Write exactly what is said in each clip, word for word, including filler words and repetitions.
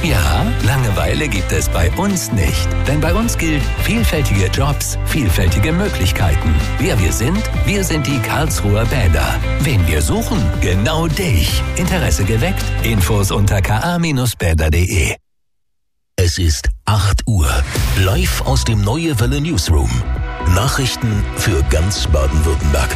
Ja, Langeweile gibt es bei uns nicht. Denn bei uns gilt vielfältige Jobs, vielfältige Möglichkeiten. Wer wir sind? Wir sind die Karlsruher Bäder. Wen wir suchen? Genau dich. Interesse geweckt? Infos unter k a Bindestrich bäder punkt d e. Es ist acht Uhr. Live aus dem Neue Welle Newsroom. Nachrichten für ganz Baden-Württemberg.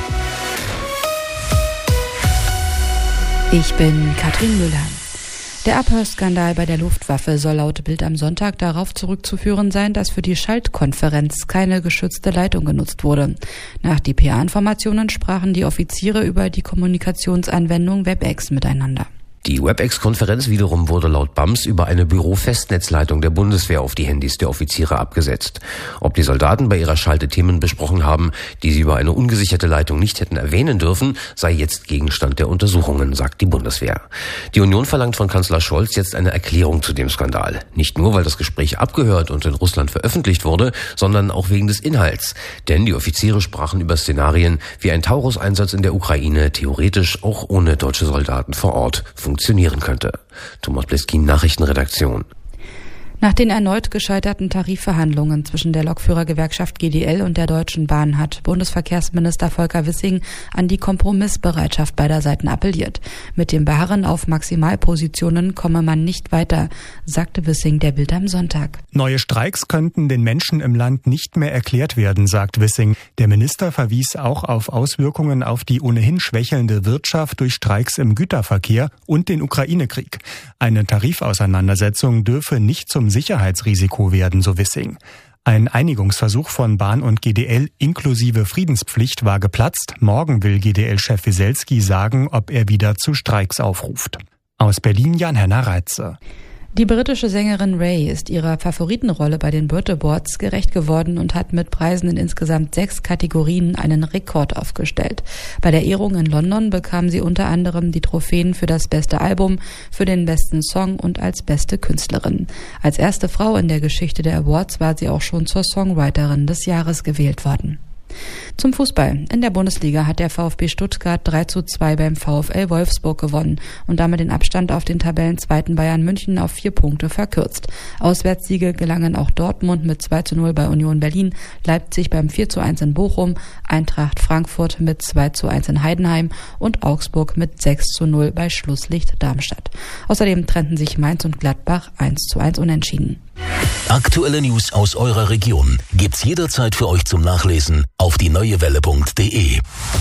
Ich bin Katrin Müller. Der Abhörskandal bei der Luftwaffe soll laut Bild am Sonntag darauf zurückzuführen sein, dass für die Schaltkonferenz keine geschützte Leitung genutzt wurde. Nach D P A-Informationen sprachen die Offiziere über die Kommunikationsanwendung WebEx miteinander. Die WebEx-Konferenz wiederum wurde laut B A M S über eine Bürofestnetzleitung der Bundeswehr auf die Handys der Offiziere abgesetzt. Ob die Soldaten bei ihrer Schalte Themen besprochen haben, die sie über eine ungesicherte Leitung nicht hätten erwähnen dürfen, sei jetzt Gegenstand der Untersuchungen, sagt die Bundeswehr. Die Union verlangt von Kanzler Scholz jetzt eine Erklärung zu dem Skandal. Nicht nur, weil das Gespräch abgehört und in Russland veröffentlicht wurde, sondern auch wegen des Inhalts. Denn die Offiziere sprachen über Szenarien, wie ein Taurus-Einsatz in der Ukraine theoretisch auch ohne deutsche Soldaten vor Ort funktionieren könnte. Thomas Bleskin, Nachrichtenredaktion. Nach den erneut gescheiterten Tarifverhandlungen zwischen der Lokführergewerkschaft G D L und der Deutschen Bahn hat Bundesverkehrsminister Volker Wissing an die Kompromissbereitschaft beider Seiten appelliert. Mit dem Beharren auf Maximalpositionen komme man nicht weiter, sagte Wissing der Bild am Sonntag. Neue Streiks könnten den Menschen im Land nicht mehr erklärt werden, sagt Wissing. Der Minister verwies auch auf Auswirkungen auf die ohnehin schwächelnde Wirtschaft durch Streiks im Güterverkehr und den Ukraine-Krieg. Eine Tarifauseinandersetzung dürfe nicht zum Sicherheitsrisiko werden, so Wissing. Ein Einigungsversuch von Bahn und G D L inklusive Friedenspflicht war geplatzt. Morgen will G D L-Chef Wieselski sagen, ob er wieder zu Streiks aufruft. Aus Berlin Jan-Henner Reitze. Die britische Sängerin Ray ist ihrer Favoritenrolle bei den Brit Awards gerecht geworden und hat mit Preisen in insgesamt sechs Kategorien einen Rekord aufgestellt. Bei der Ehrung in London bekam sie unter anderem die Trophäen für das beste Album, für den besten Song und als beste Künstlerin. Als erste Frau in der Geschichte der Awards war sie auch schon zur Songwriterin des Jahres gewählt worden. Zum Fußball. In der Bundesliga hat der VfB Stuttgart drei zu zwei beim VfL Wolfsburg gewonnen und damit den Abstand auf den Tabellenzweiten Bayern München auf vier Punkte verkürzt. Auswärtssiege gelangen auch Dortmund mit zwei zu null bei Union Berlin, Leipzig beim vier zu eins in Bochum, Eintracht Frankfurt mit zwei zu eins in Heidenheim und Augsburg mit sechs zu null bei Schlusslicht Darmstadt. Außerdem trennten sich Mainz und Gladbach eins zu eins unentschieden. Aktuelle News aus eurer Region gibt's jederzeit für euch zum Nachlesen auf die neue welle punkt d e.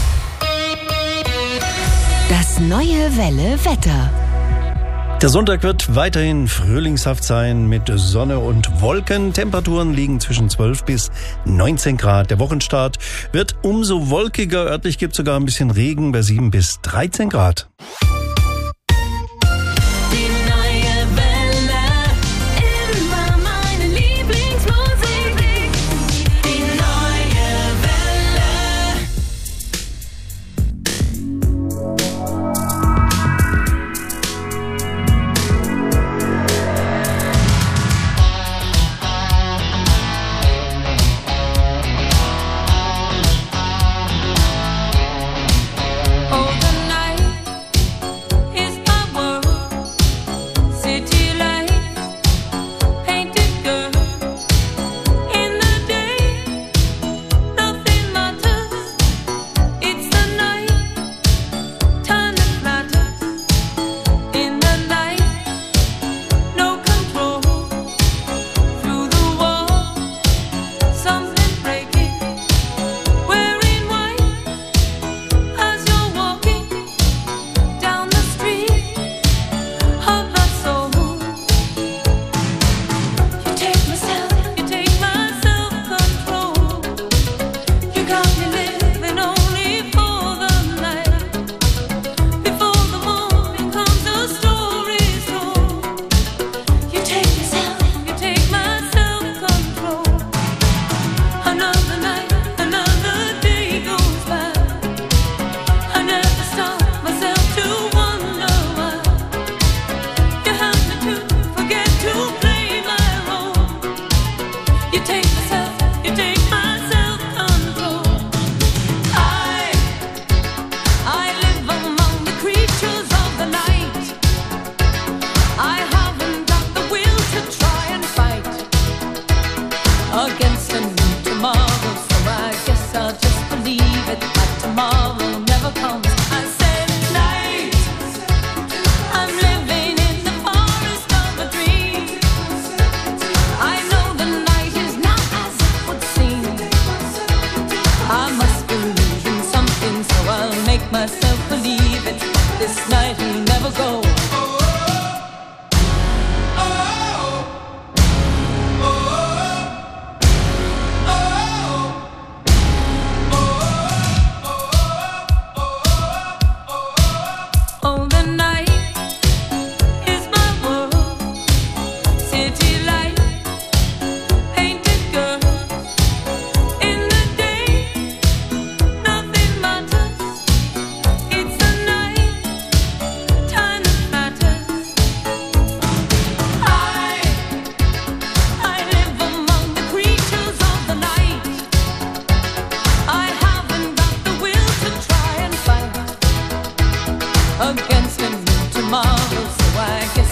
Das Neue Welle Wetter. Der Sonntag wird weiterhin frühlingshaft sein mit Sonne und Wolken. Temperaturen liegen zwischen zwölf bis neunzehn Grad. Der Wochenstart wird umso wolkiger. Örtlich gibt es sogar ein bisschen Regen bei sieben bis dreizehn Grad.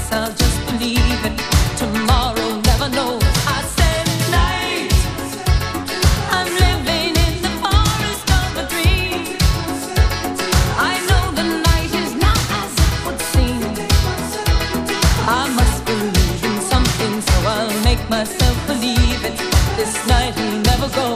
I'll just believe it. Tomorrow never knows. I said night. I'm living in the forest of a dream. I know the night is not as it would seem. I must believe in something, so I'll make myself believe it. This night will never go.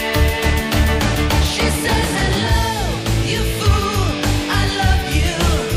You fool, I love you.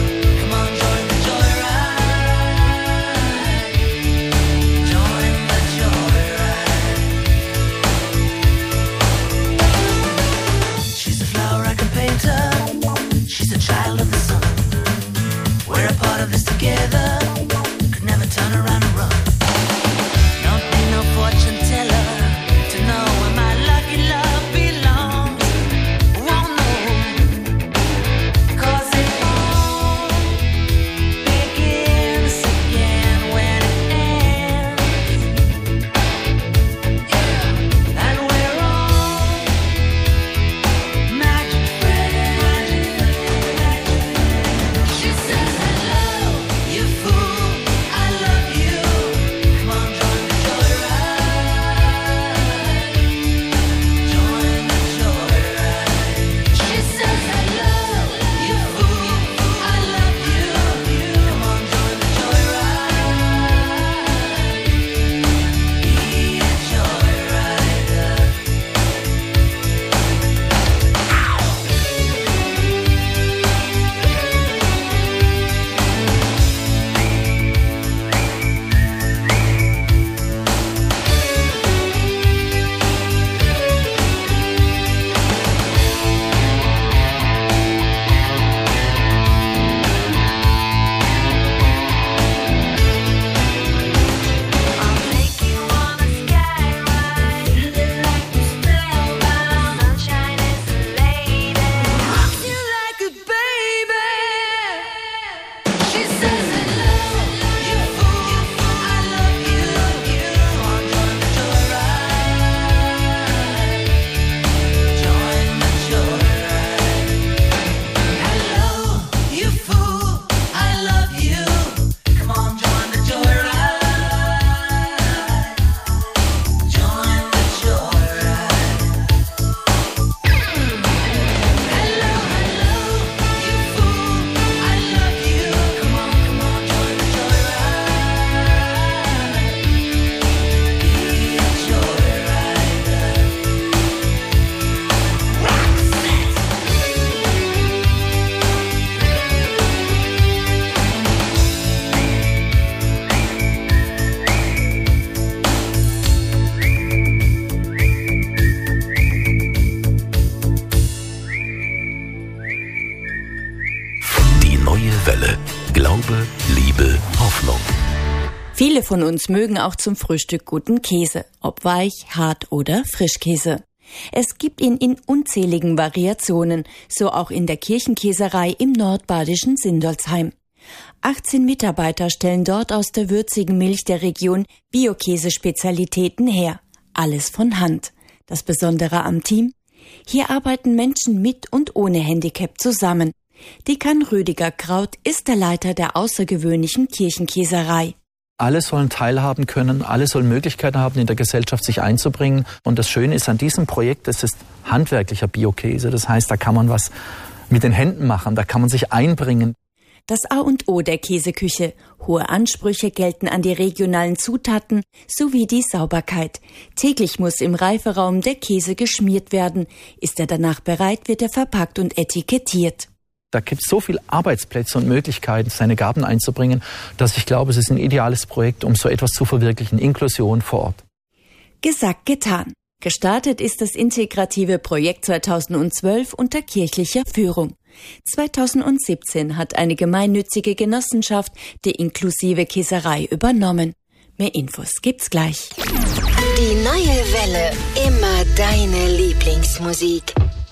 neue Welle. Glaube, Liebe, Hoffnung. Viele von uns mögen auch zum Frühstück guten Käse, ob weich, hart oder Frischkäse. Es gibt ihn in unzähligen Variationen, so auch in der Kirchenkäserei im nordbadischen Sindolsheim. achtzehn Mitarbeiter stellen dort aus der würzigen Milch der Region Bio-Käsespezialitäten her. Alles von Hand. Das Besondere am Team? Hier arbeiten Menschen mit und ohne Handicap zusammen. Dekan Rüdiger Kraut ist der Leiter der außergewöhnlichen Kirchenkäserei. Alle sollen teilhaben können, alle sollen Möglichkeiten haben, in der Gesellschaft sich einzubringen. Und das Schöne ist an diesem Projekt, es ist handwerklicher Biokäse. Das heißt, da kann man was mit den Händen machen, da kann man sich einbringen. Das A und O der Käseküche. Hohe Ansprüche gelten an die regionalen Zutaten sowie die Sauberkeit. Täglich muss im Reiferaum der Käse geschmiert werden. Ist er danach bereit, wird er verpackt und etikettiert. Da gibt es so viele Arbeitsplätze und Möglichkeiten, seine Gaben einzubringen, dass ich glaube, es ist ein ideales Projekt, um so etwas zu verwirklichen. Inklusion vor Ort. Gesagt, getan. Gestartet ist das integrative Projekt zweitausendzwölf unter kirchlicher Führung. zweitausendsiebzehn hat eine gemeinnützige Genossenschaft die inklusive Käserei übernommen. Mehr Infos gibt's gleich. Die neue Welle. Immer deine Lieblingsmusik.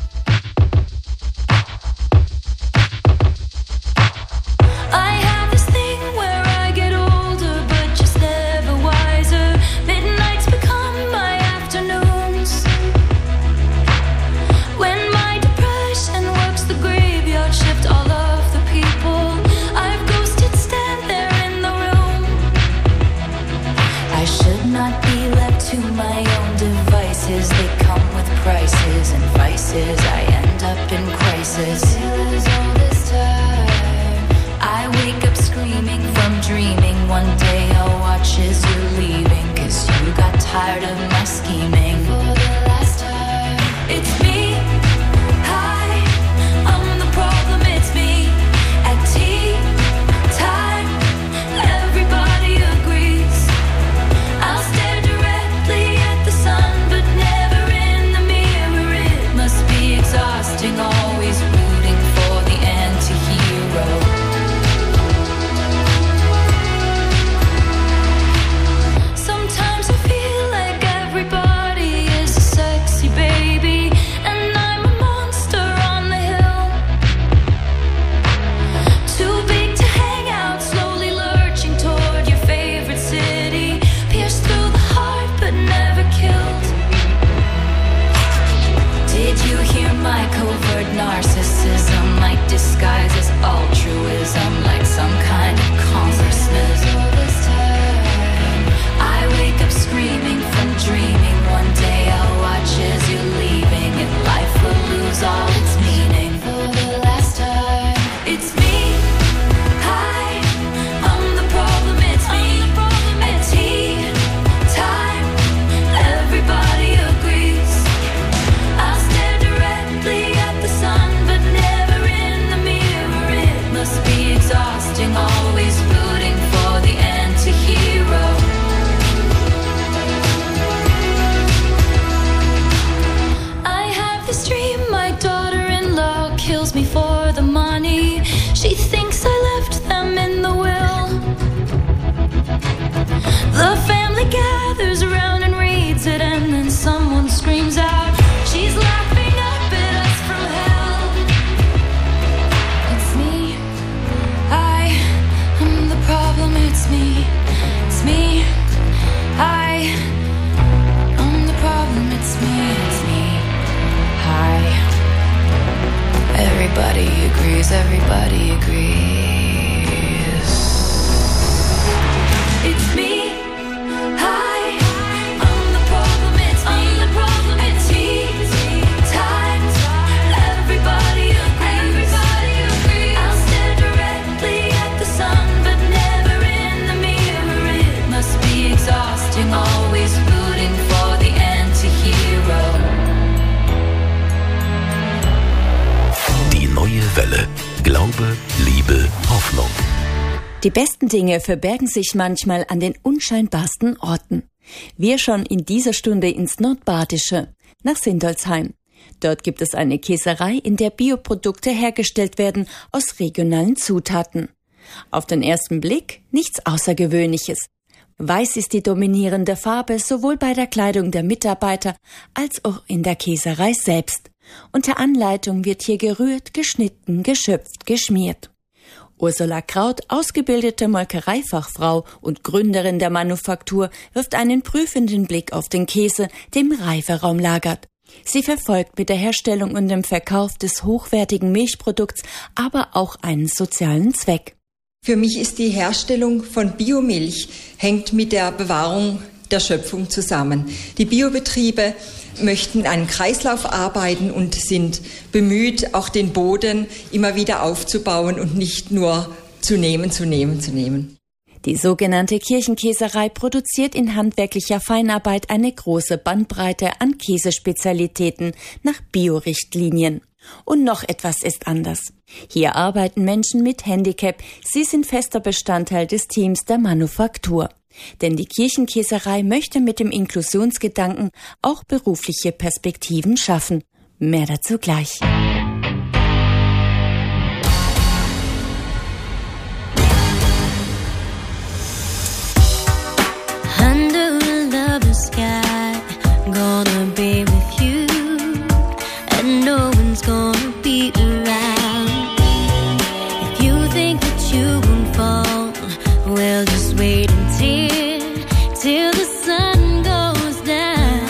I have this thing where I get older, but just never wiser. Midnights become my afternoons. When my depression works the graveyard shift, all of the people I've ghosted stand there in the room. I should not be left to my own devices. They come with prices and vices. I end up in crisis. All this time I wake up screaming from dreaming. One day I'll watch as you're leaving, 'cause you got tired of my scheming. For the last time, it's me. Hi, I'm the problem, it's me. At tea time, everybody agrees. I'll stare directly at the sun, but never in the mirror. It must be exhausting, always rooting for the anti-hero. My covert narcissism might disguise as altruism, like some kind of consciousness. All this time, I wake up screaming from dreaming. One day I'll watch as you're leaving, and life will lose all its meaning. For the last time, it's me. Hi, I'm the problem, it's me. At tea time, everybody agrees. I'll stare directly at the sun, but never in the mirror. It must be exhausting, always rooting for the anti-hero. I have this dream, my daughter-in-law kills me for the money. She thinks I left them in the will. The family gathers around and reads it, and then someone screams out, she's laughing up at us from hell. It's me. I am the problem. It's me. It's me. I am the problem. It's me. It's me. Hi. Everybody agrees. Everybody agrees. It's me. Hi. I'm the problem. It's me. I'm the problem. It's tea time. Everybody agrees. Everybody agrees. I'll stare directly at the sun, but never in the mirror. It must be exhausting, always rooting for the anti-hero. Die neue Welle. Glaube, Liebe, Hoffnung. Die besten Dinge verbergen sich manchmal an den unscheinbarsten Orten. Wir schauen in dieser Stunde ins Nordbadische, nach Sindolsheim. Dort gibt es eine Käserei, in der Bioprodukte hergestellt werden aus regionalen Zutaten. Auf den ersten Blick nichts Außergewöhnliches. Weiß ist die dominierende Farbe sowohl bei der Kleidung der Mitarbeiter als auch in der Käserei selbst. Unter Anleitung wird hier gerührt, geschnitten, geschöpft, geschmiert. Ursula Kraut, ausgebildete Molkereifachfrau und Gründerin der Manufaktur, wirft einen prüfenden Blick auf den Käse, der im Reiferaum lagert. Sie verfolgt mit der Herstellung und dem Verkauf des hochwertigen Milchprodukts aber auch einen sozialen Zweck. Für mich ist die Herstellung von Biomilch hängt mit der Bewahrung der Schöpfung zusammen. Die Biobetriebe möchten einen Kreislauf arbeiten und sind bemüht, auch den Boden immer wieder aufzubauen und nicht nur zu nehmen, zu nehmen, zu nehmen. Die sogenannte Kirchenkäserei produziert in handwerklicher Feinarbeit eine große Bandbreite an Käsespezialitäten nach Biorichtlinien. Und noch etwas ist anders. Hier arbeiten Menschen mit Handicap. Sie sind fester Bestandteil des Teams der Manufaktur. Denn die Kirchenkäserei möchte mit dem Inklusionsgedanken auch berufliche Perspektiven schaffen. Mehr dazu gleich. Under a lovely sky, gonna be with you, and no one's gonna be around. If you think that you won't fall, well, just wait until, till the sun goes down.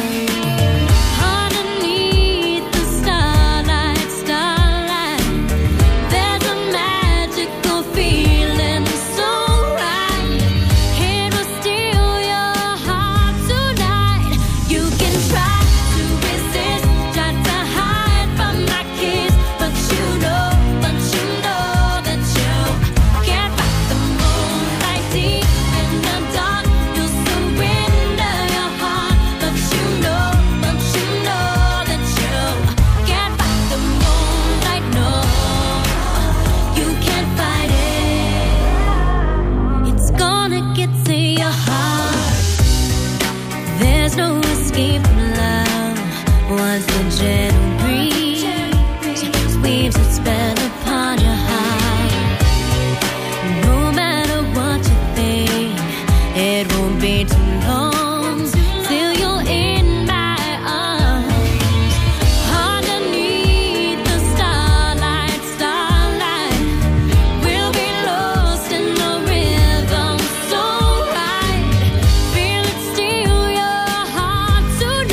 Underneath the starlight, starlight, there's a magical feeling so right. It will steal your heart tonight. You can try to resist, try to hide from my kiss, but you know, but you know that you can't fight the moonlight deep in the dark. You'll surrender your heart, but you know, but you know that you can't fight the moonlight. No, you can't fight it. It's gonna get to your heart. There's no escape from love. Once the gentle breeze weaves its spell upon your heart, no matter what you think, it won't be too long till you're in my arms. Underneath the starlight, starlight, we'll be lost in the rhythm so right. Feel it steal your heart tonight.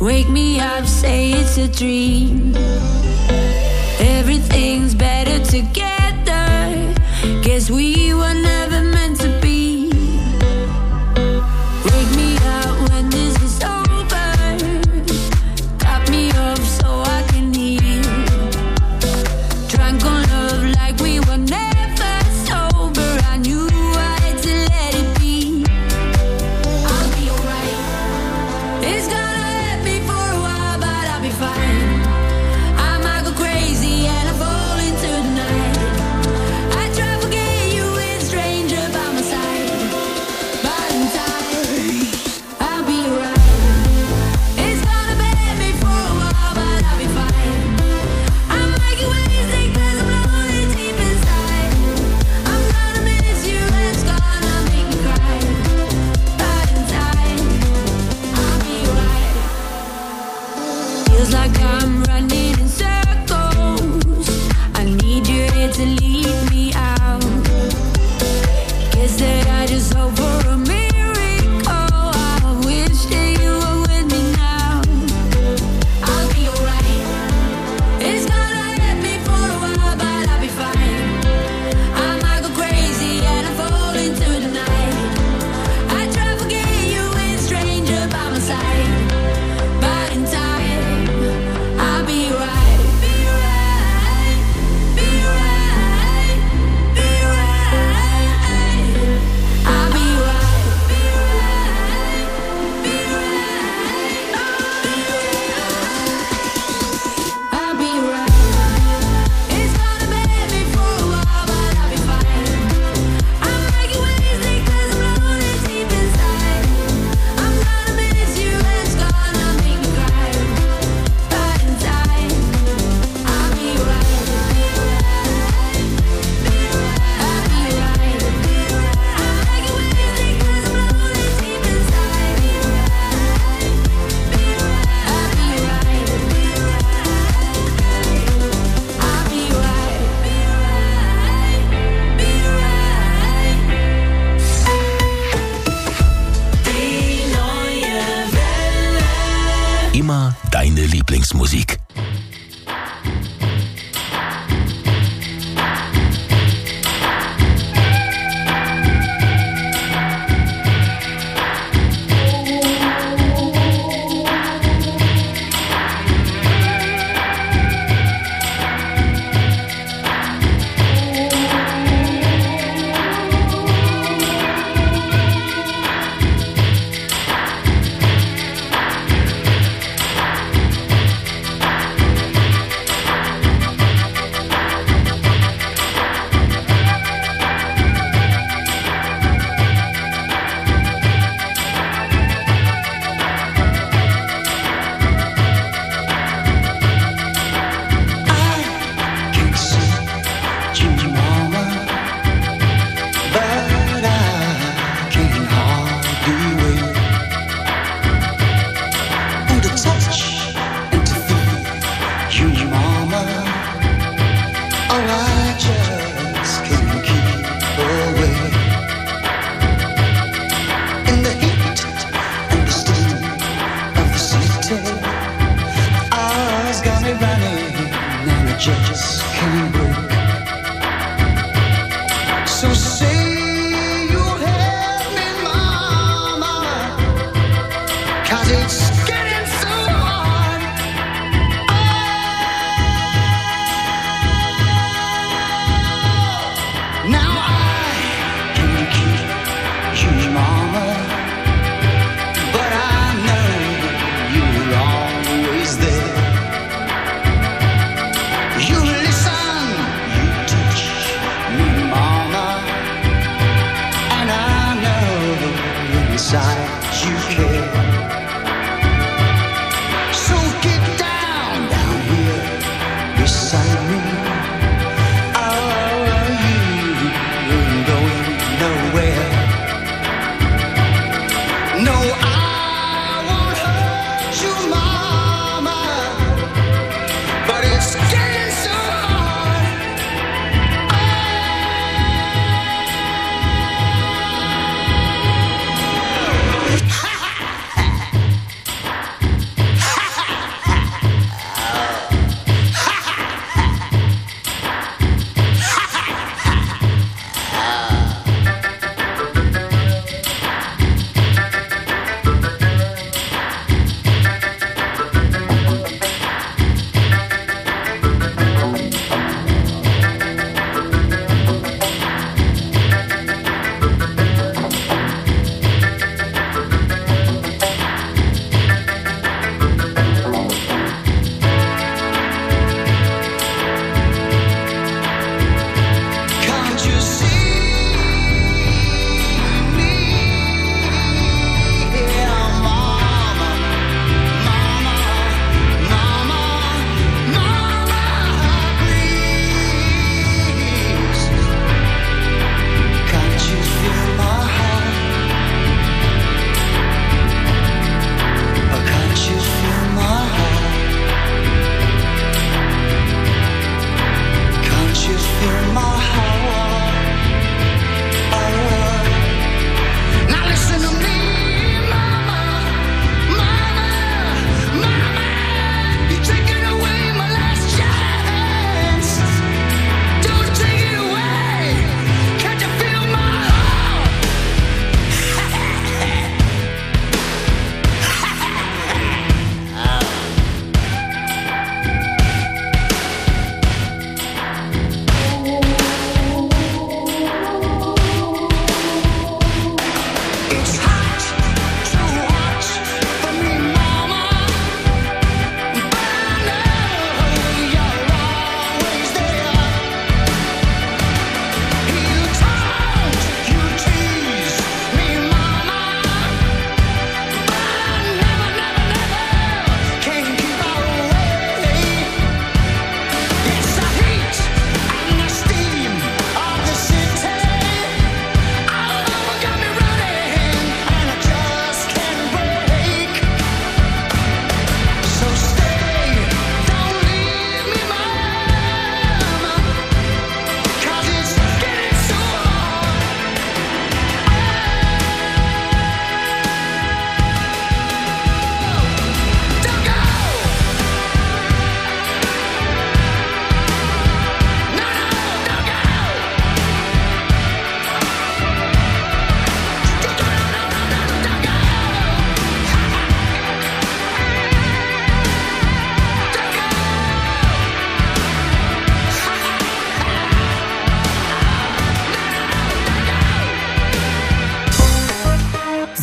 Wake me up, say it's a dream. Everything's better together. Guess we were never meant to be. Wake me up when this is over. Top me up so I can heal. Drunk on love like we were never sober. I knew I had to let it be. I'll be alright. It's gonna hurt me for a while, but I'll be fine. I might go crazy and I fall into the night. I try to forget you with a stranger by my side, but in time I'll be alright. It's gonna hurt me for a while, but I'll be fine. I might get wasted 'cause I'm lonely deep inside. I'm gonna miss you and it's gonna make me cry, but in time I'll be alright. Feels like I'm running in circles. I need you here to lead me out. Guess that I just hope for a miracle. I wish that you were with me now. I'll be alright. It's gonna hurt me for a while, but I'll be fine. I might go crazy and I fall into the night. I try to forget you with a stranger by my side, but in time I'll be right. Be right. Be right. Be right. I'll be right. Be right. Be right. I'll be right. It's gonna hurt me for a while, but I'll be fine. I might get wasted 'cause I'm lonely deep inside. I'm gonna miss you and it's gonna make me cry, but in time I'll be right. I'll be right. I might get wasted 'cause I'm lonely deep inside. I'll be right. I'll be right. Be right. Die neue Welle. Immer deine Lieblingsmusik. Just can't break. So say you'll help me, mama, 'cause it's getting so hard. Oh, now I can keep you, mama, but I know you're always there. You listen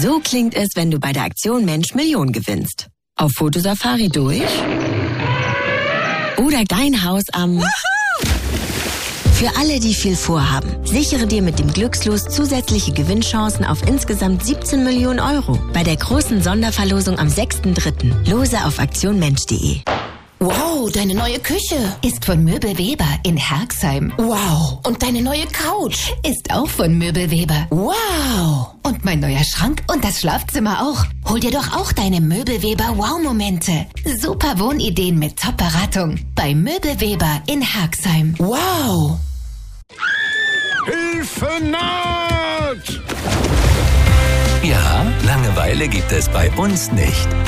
So klingt es, wenn du bei der Aktion Mensch Million gewinnst. Auf Fotosafari durch oder dein Haus am... Für alle, die viel vorhaben, sichere dir mit dem Glückslos zusätzliche Gewinnchancen auf insgesamt siebzehn Millionen Euro bei der großen Sonderverlosung am sechsten dritten Lose auf aktion mensch punkt de. Wow, deine neue Küche ist von Möbelweber in Herxheim. Wow. Und deine neue Couch ist auch von Möbelweber. Wow. Und mein neuer Schrank und das Schlafzimmer auch. Hol dir doch auch deine Möbelweber Wow-Momente. Super Wohnideen mit Top-Beratung bei Möbelweber in Herxheim. Wow. Hilfe naht! Ja, Langeweile gibt es bei uns nicht.